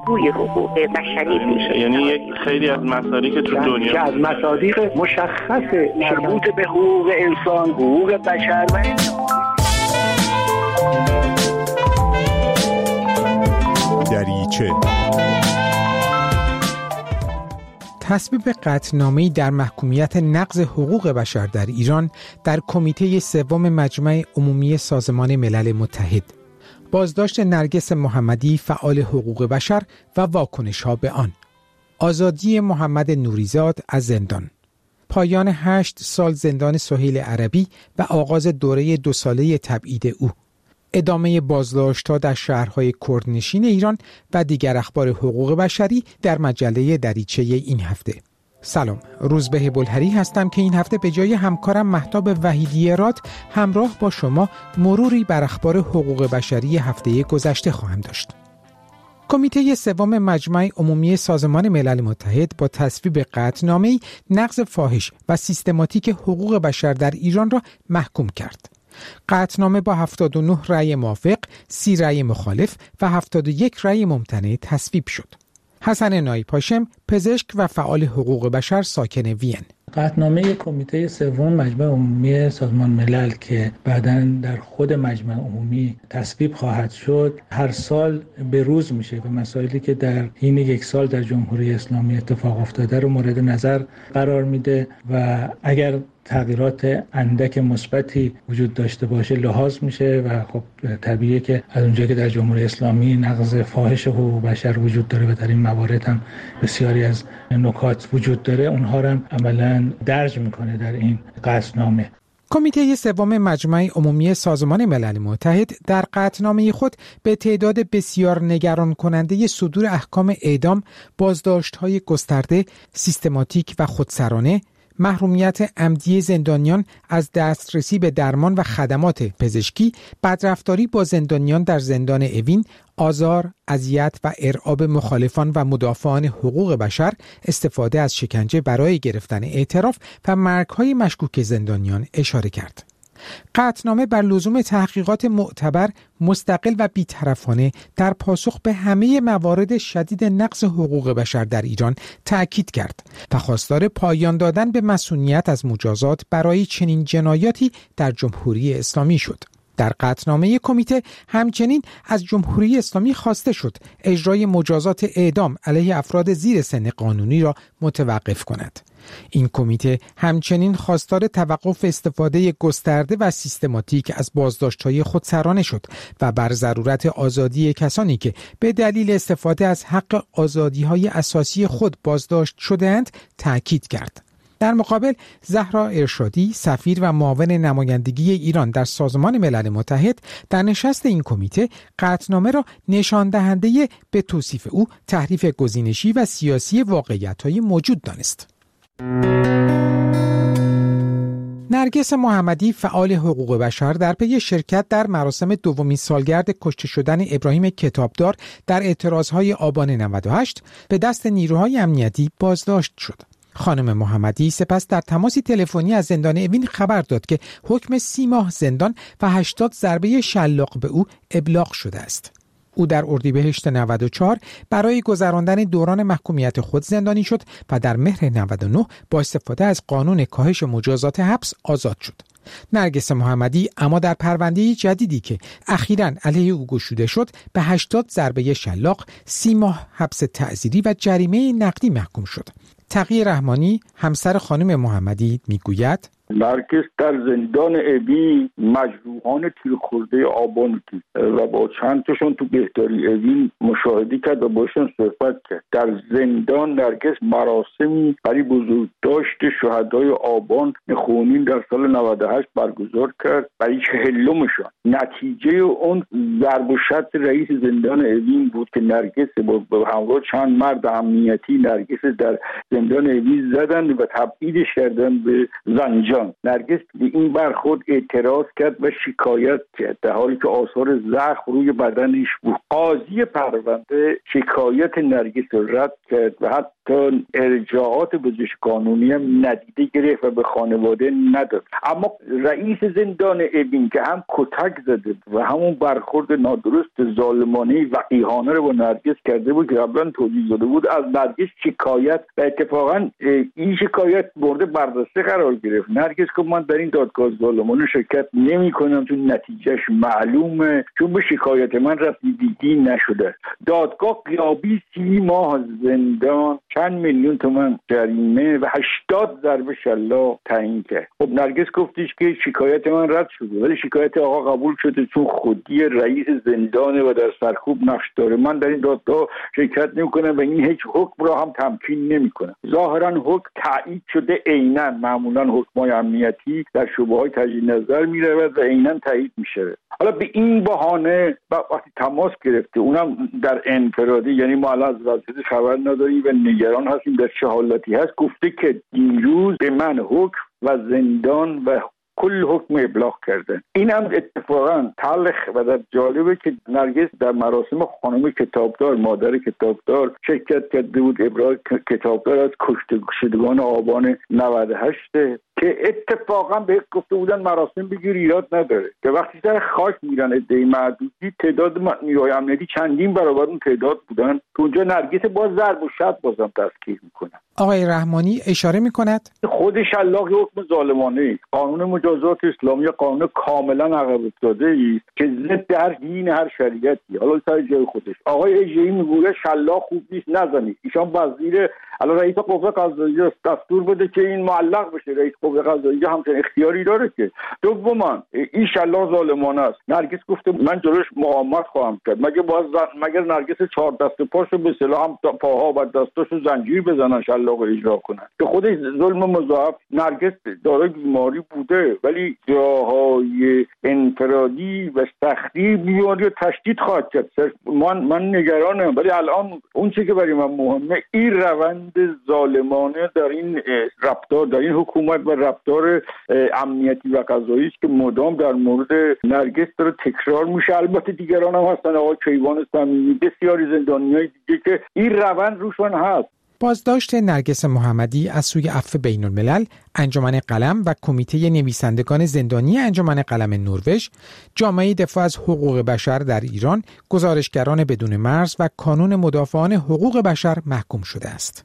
روی حقوق بشری میشه. یعنی یک خیلی از مصادیق که تو دنیا که از مصادیق مشخص مربوط به حقوق انسان، حقوق بشر و دریچه تصویب قطعنامه‌ای در محکومیت نقض حقوق بشر در ایران در کمیته سوم مجمع عمومی سازمان ملل متحد. بازداشت نرگس محمدی فعال حقوق بشر و واکنش‌ها به آن. آزادی محمد نوریزاد از زندان. پایان 8 سال زندان سهیل عربی و آغاز دوره 2 ساله تبعید او. ادامه بازداشت‌ها در شهرهای کردنشین ایران و دیگر اخبار حقوق بشری در مجله دریچه این هفته. سلام، روزبه بلهری هستم که این هفته به جای همکارم مهتاب وحیدی راد همراه با شما مروری بر اخبار حقوق بشری هفته گذشته خواهم داشت. کمیته سوم مجمع عمومی سازمان ملل متحد با تصویب قطعنامه‌ای نقض فاحش و سیستماتیک حقوق بشر در ایران را محکوم کرد. قطعنامه با 79 رأی موافق، 30 رأی مخالف و 71 رأی ممتنع تصویب شد. حسن نایپاشم، پزشک و فعال حقوق بشر ساکن وین. قطعنامه کمیته سوم مجمع عمومی سازمان ملل که بعداً در خود مجمع عمومی تصویب خواهد شد، هر سال به روز میشه و مسائلی که در حین 1 سال در جمهوری اسلامی اتفاق افتاده رو مورد نظر قرار میده و اگر تغییرات اندک مثبتی وجود داشته باشه لحاظ میشه و خب طبیعیه که از اونجایی که در جمهوری اسلامی نقض فاحش حقوق بشر وجود داره و در این موارد هم بسیاری از نکات وجود داره، اونها رو هم عملاً درج میکنه در این قطعنامه. کمیته سوم مجمع عمومی سازمان ملل متحد در قطعنامه خود به تعداد بسیار نگران کننده صدور احکام اعدام، بازداشت‌های گسترده، سیستماتیک و خودسرانه، محرومیت عمدی زندانیان از دسترسی به درمان و خدمات پزشکی، بدرفتاری با زندانیان در زندان اوین، آزار، اذیت و ارعاب مخالفان و مدافعان حقوق بشر، استفاده از شکنجه برای گرفتن اعتراف و مرگ‌های مشکوک زندانیان اشاره کرد. قطعنامه بر لزوم تحقیقات معتبر، مستقل و بی‌طرفانه در پاسخ به همه موارد شدید نقض حقوق بشر در ایران تأکید کرد و خواستار پایان دادن به مصونیت از مجازات برای چنین جنایاتی در جمهوری اسلامی شد. در قطعنامه کمیته همچنین از جمهوری اسلامی خواسته شد اجرای مجازات اعدام علیه افراد زیر سن قانونی را متوقف کند. این کمیته همچنین خواستار توقف استفاده گسترده و سیستماتیک از بازداشت‌های خودسرانه شد و بر ضرورت آزادی کسانی که به دلیل استفاده از حق آزادی‌های اساسی خود بازداشت شده‌اند تأکید کرد. در مقابل زهرا ارشادی، سفیر و معاون نمایندگی ایران در سازمان ملل متحد، در نشست این کمیته قطعنامه را نشان دهنده به توصیف او تحریف گزینشی و سیاسی واقعیت‌های موجود دانست. نرگس محمدی فعال حقوق بشر در پی شرکت در مراسم دومین سالگرد کشته شدن ابراهیم کتابدار در اعتراضهای آبان 98 به دست نیروهای امنیتی بازداشت شد. خانم محمدی سپس در تماسی تلفنی از زندان اوین خبر داد که حکم 30 ماه زندان و 80 ضربه شلاق به او ابلاغ شده است. او در اردیبهشت 94 برای گذراندن دوران محکومیت خود زندانی شد و در مهر 99 با استفاده از قانون کاهش مجازات حبس آزاد شد. نرگس محمدی اما در پرونده جدیدی که اخیراً علیه او گشوده شد به 80 ضربه شلاق، 30 ماه حبس تعزیری و جریمه نقدی محکوم شد. تقی رحمانی، همسر خانم محمدی، میگوید نرگس در زندان اوین مجروحان تیرخورده آبان بود و با چند تاشون تو بهداری اوین مشاهده کرد و باشون صحبت کرد. در زندان نرگس مراسمی برای بزرگداشت شهدای آبان خونین در سال 98 برگزار کرد برای 40مشان. نتیجه اون ضرب و شتم رئیس زندان اوین بود که نرگس با همراه چند مرد امنیتی نرگس در زندان اوین زدن و تبعیدش کردن به زنجان. نرگس به این برخورد اعتراض کرد و شکایت کرد در حالی که آثار زخم روی بدنش بود. قاضی پرونده شکایت نرگس رد کرد و حتی حتی ارجاعات پزشک قانونی هم ندیده گرفت و به خانواده نداد. اما رئیس زندان اوین که هم کتک زده و همون برخورد نادرست ظالمانه وقیحانه رو با نرگس کرده بود که قبلا توضیح داده بود، از نرگس شکایت و اتفاقا این شکایت مورد بررسی قرار گرفت. نرگس که من در این دادگاه ظالمانه شرکت نمی‌کنم، تو نتیجهش معلومه، چون به شکایت من رسیدگی نشده. دادگاه غیابی 30 ماه زندان، چند میلیون تومان جریمه و 80 ضربه شلاق تعیین کرد. خب نرگس گفتش که شکایت من رد شده، ولی شکایت آقا قبول شده چون خودی رئیس زندانه و در سرکوب نقش داره. من در این دادگاه شرکت نمی‌کنم و این هیچ حکم را هم تمکین نمی‌کنم. ظاهرا حکم تایید شده، عیناً معمولاً حکم‌های امنیتی در شبهه‌های تجدید نظر می‌رود و عیناً تایید میشه. حالا به این بهانه وقتی تماس گرفته، اونم در انفرادی، یعنی ما الان از وضعیت خبر نداریم و نگران هستیم در چه حالتی هست، گفته که دیروز به من حکم و زندان و کل حکم ابلاغ کرده. این هم اتفاقا تلخ و در جالبه که نرگس در مراسم خانم کتابدار، مادر کتابدار شرکت کرده بود. ابراز کتابدار از کشته شدگان آبان 98 که اتفاقا به گفته بودن مراسم بگیر ایراد نداره، که وقتی سر خاک میرن عده‌ای معدودی، تعداد نیروهای امنیتی چندین برابر اون تعداد بودن که اونجا نرگس باز ضرب و شتم بازم دستگیر میکنن. آقای رحمانی اشاره میکند خود شلاق حکم ظالمانه، قانون مجازات اسلامی قانون کاملا عقب افتاده است که ضد هر دین هر شریعتی. حالا سر جای خودش آقای اژه‌ای میگه شلاق خوب نیست نزنید. ایشان وزیر الان رئیس قوه قضاییه دستور بده که این معلق بشه. رئیس قوه قضاییه همچین اختیاری داره که. دوما این شلاق ظالمانه است. نرگس گفته من جلوش مقاومت خواهم کرد. مگر نرگس 4 دست پاشو به اصطلاح هم پاها و دستاشو زنجیر بزنن شلاق اجرا کنن که خودش ظلم مضاعف. نرگس دارای بیماری بوده ولی جاهای انفرادی و سختی بیماری رو تشدید خواهد کرد. من نگرانم، ولی الان اون چیزی که برای من مهمه این روند ظالمانه در این رفتار، در این حکومت و رفتار امنیتی و قضایی است که مدام در مورد نرگس داره تکرار میشه. البته دیگران هم هستن، آقای کیوان صمیمی، بسیاری زندانیای دیگه که این روند روشون هست. بازداشت نرگس محمدی از سوی عفو بین‌الملل، انجمن قلم و کمیته نویسندگان زندانی انجمن قلم نروژ، جامعه دفاع از حقوق بشر در ایران، گزارشگران بدون مرز و کانون مدافعان حقوق بشر محکوم شده است.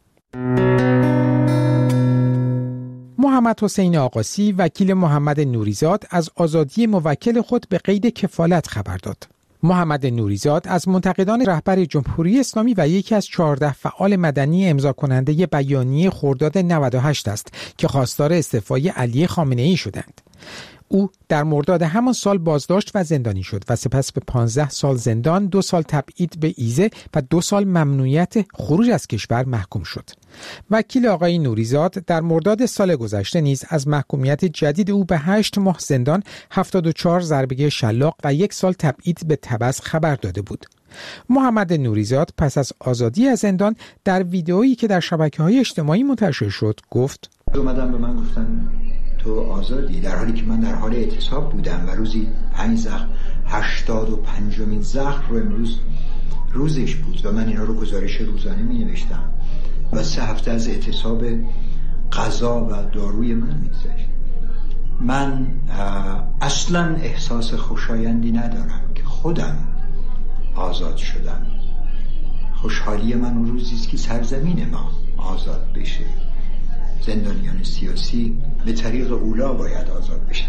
محمد حسین آقاسی، وکیل محمد نوریزاد، از آزادی موکل خود به قید کفالت خبر داد. محمد نوریزاد از منتقدان رهبر جمهوری اسلامی و یکی از 14 فعال مدنی امضا کننده بیانیه خرداد 98 است که خواستار استعفای علی خامنه‌ای شدند. او در مرداد همان سال بازداشت و زندانی شد و سپس به 15 سال زندان، 2 سال تبعید به ایزه و 2 سال ممنوعیت خروج از کشور محکوم شد. وکیل آقای نوریزاد در مرداد سال گذشته نیز از محکومیت جدید او به 8 ماه زندان، 74 ضربه شلاق و 1 سال تبعید به تبس خبر داده بود. محمد نوریزاد پس از آزادی از زندان در ویدئویی که در شبکه‌های اجتماعی منتشر شد گفت: اومدن به من گفتن تو آزادی، در حالی که من در حال اعتصاب بودم و روزی 5 زخم، 85مین زخم رو امروز روزش بود و من اینا رو گزارش روزانه می نوشتم و 3 هفته از اعتصاب غذا و داروی من میگذشت. من اصلا احساس خوشایندی ندارم که خودم آزاد شدم. خوشحالی من اون روزی است که سرزمین ما آزاد بشه. زندانیان سیاسی به طریق اولا باید آزاد بشن.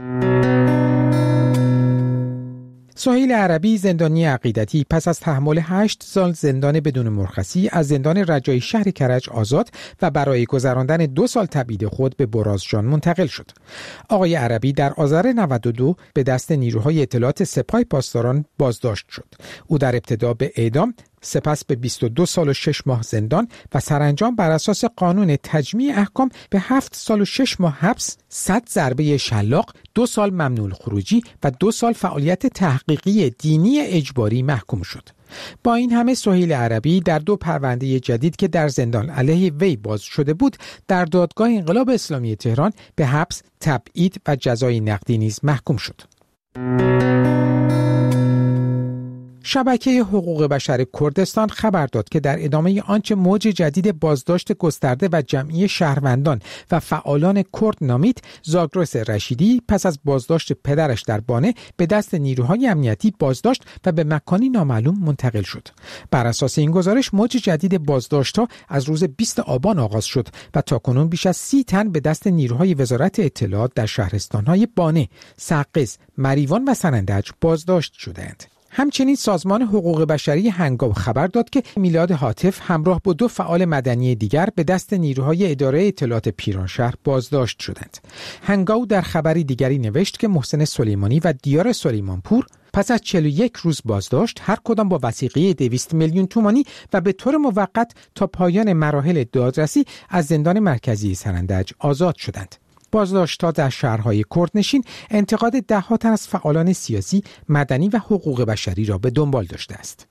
سهیل عربی، زندانی عقیدتی، پس از تحمل 8 سال زندان بدون مرخصی از زندان رجایی شهر کرج آزاد و برای گذراندن 2 سال تبعید خود به برازجان منتقل شد. آقای عربی در آذر 92 به دست نیروهای اطلاعات سپاه پاسداران بازداشت شد. او در ابتدا به اعدام، سپس به 22 سال و 6 ماه زندان و سرانجام بر اساس قانون تجمیع احکام به 7 سال و 6 ماه حبس، 100 ضربه شلاق، 2 سال ممنوع خروجی و 2 سال فعالیت تحقیقی دینی اجباری محکوم شد. با این همه سهیل عربی در 2 پرونده جدید که در زندان علیه وی باز شده بود، در دادگاه انقلاب اسلامی تهران به حبس، تبعید و جزای نقدی نیز محکوم شد. شبکه حقوق بشر کردستان خبر داد که در ادامه آنچه موج جدید بازداشت گسترده و جمعی شهروندان و فعالان کرد نامید، زاگرس رشیدی پس از بازداشت پدرش در بانه به دست نیروهای امنیتی بازداشت و به مکانی نامعلوم منتقل شد. بر اساس این گزارش موج جدید بازداشت‌ها از روز 20 آبان آغاز شد و تاکنون بیش از 30 تن به دست نیروهای وزارت اطلاعات در شهرستان‌های بانه، سقز، مریوان و سنندج بازداشت شدند. همچنین سازمان حقوق بشری هنگاو خبر داد که میلاد هاتف همراه با 2 فعال مدنی دیگر به دست نیروهای اداره اطلاعات پیرانشهر بازداشت شدند. هنگاو در خبری دیگری نوشت که محسن سلیمانی و دیار سلیمانپور پس از 41 روز بازداشت هر کدام با وثیقه 200 میلیون تومانی و به طور موقت تا پایان مراحل دادرسی از زندان مرکزی سنندج آزاد شدند. بازداشت‌ها در شهرهای کردنشین انتقاد ده‌ها تن از فعالان سیاسی، مدنی و حقوق بشری را به دنبال داشته است.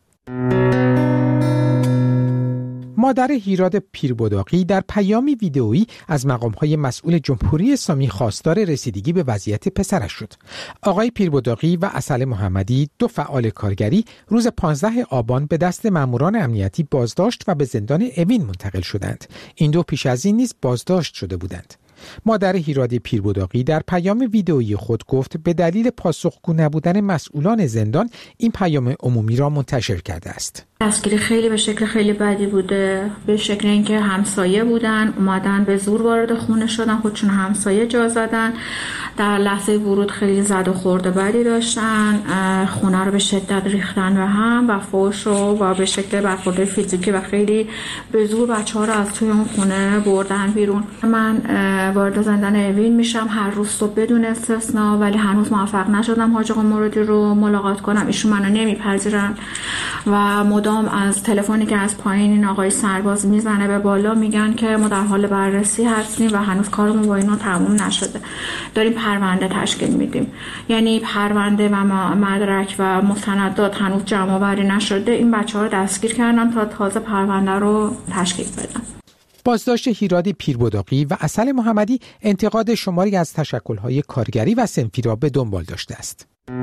مادر هیراد پیربداقی در پیامی ویدئویی از مقام‌های مسئول جمهوری اسلامی خواستار رسیدگی به وضعیت پسرش شد. آقای پیربداقی و عسل محمدی، 2 فعال کارگری، روز 15 آبان به دست ماموران امنیتی بازداشت و به زندان اوین منتقل شدند. این 2 پیش از این نیز بازداشت شده بودند. مادر هیراد پیربداقی در پیام ویدئویی خود گفت به دلیل پاسخگو نبودن مسئولان زندان این پیام عمومی را منتشر کرده است. دستگیری خیلی به شکل خیلی بدی بوده، به شکل اینکه همسایه بودن، اومدن به زور وارد خونه شدن، خودشون همسایه جا زدن، در لحظه ورود خیلی زد و خورد بدی داشتن، خونه رو به شدت ریختن به هم و فحش و به شکل برخورد فیزیکی و خیلی به زور بچه‌ها رو از توی اون خونه بردن بیرون. من وارد زندان اوین میشم هر روز صبح بدون استثنا، ولی هنوز موفق نشدم حاج آقا مرادی رو ملاقات کنم. ایشون منو نمیپذیرن و مدام از تلفنی که از پایین این آقای سرباز میزنه به بالا میگن که ما در حال بررسی هستیم و هنوز کارمون با اینا تموم نشده، داریم پرونده تشکیل میدیم. یعنی پرونده و مدرک و مستندات هنوز جمع آوری نشده، این بچه‌ها رو دستگیر کردن تا تازه پرونده رو تشکیل بدن. بازداشت هیراد پیربداقی و عسل محمدی انتقاد شماری از تشکل‌های کارگری و صنفی را به دنبال داشته است.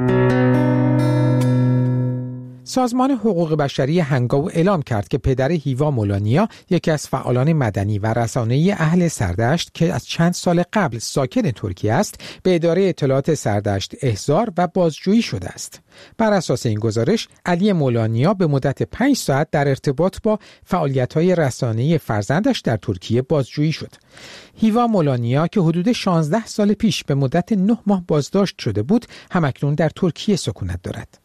سازمان حقوق بشری هنگاو اعلام کرد که پدر هیوا مولانیا، یکی از فعالان مدنی و رسانه‌ای اهل سردشت که از چند سال قبل ساکن ترکیه است، به اداره اطلاعات سردشت احضار و بازجویی شده است. بر اساس این گزارش، علی مولانیا به مدت 5 ساعت در ارتباط با فعالیت‌های رسانه‌ای فرزندش در ترکیه بازجویی شد. هیوا مولانیا که حدود 16 سال پیش به مدت 9 ماه بازداشت شده بود، همکنون در ترکیه سکونت دارد.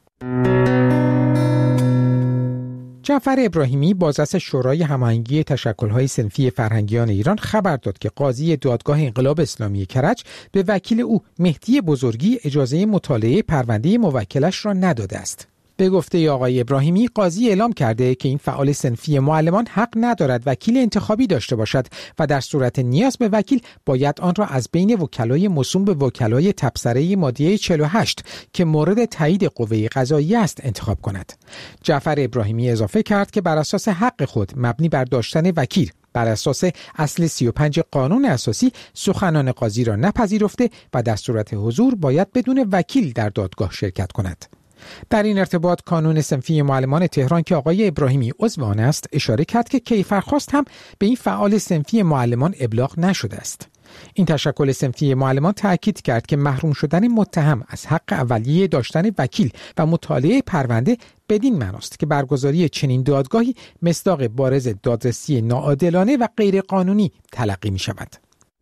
جعفر ابراهیمی، بازرس شورای هماهنگی تشکل‌های صنفی فرهنگیان ایران، خبر داد که قاضی دادگاه انقلاب اسلامی کرج به وکیل او مهدی بزرگی اجازه مطالعه پرونده موکلش را نداده است. به گفته آقای ابراهیمی، قاضی اعلام کرده که این فعال صنفی معلمان حق ندارد وکیل انتخابی داشته باشد و در صورت نیاز به وکیل باید آن را از بین وکلای موسوم به وکلای تبصره ماده 48 که مورد تایید قوه قضاییه است انتخاب کند. جعفر ابراهیمی اضافه کرد که بر اساس حق خود مبنی بر داشتن وکیل بر اساس اصل 35 قانون اساسی سخنان قاضی را نپذیرفته و در صورت حضور باید بدون وکیل در دادگاه شرکت کند. در این ارتباط کانون صنفی معلمان تهران که آقای ابراهیمی عضو آن است اشاره کرد که کیفرخواست هم به این فعال صنفی معلمان ابلاغ نشده است. این تشکل صنفی معلمان تأکید کرد که محروم شدن متهم از حق اولیه داشتن وکیل و مطالعه پرونده بدین معناست که برگزاری چنین دادگاهی مصداق بارز دادرسی ناعادلانه و غیر قانونی تلقی می شود.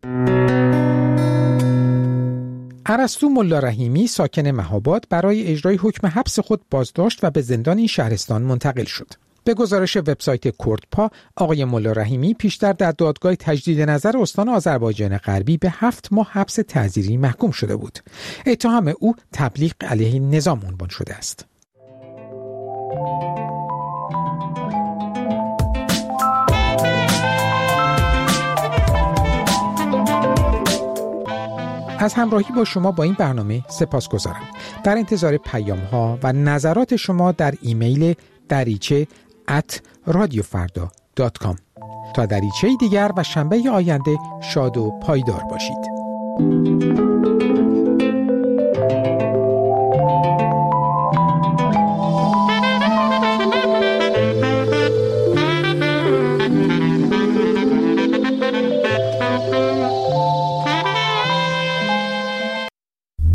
ارسطو ملا رحیمی، ساکن مهاباد، برای اجرای حکم حبس خود بازداشت و به زندان این شهرستان منتقل شد. به گزارش وبسایت کردپا، آقای ملا رحیمی پیشتر در دادگاه تجدید نظر استان آذربایجان غربی به 7 ماه حبس تعزیری محکوم شده بود. اتهام او تبلیغ علیه نظام عنوان شده است. از همراهی با شما با این برنامه سپاسگزارم. در انتظار پیام‌ها و نظرات شما در ایمیل dariche@radiofarda.com. تا دریچه دیگر و شنبه آینده شاد و پایدار باشید.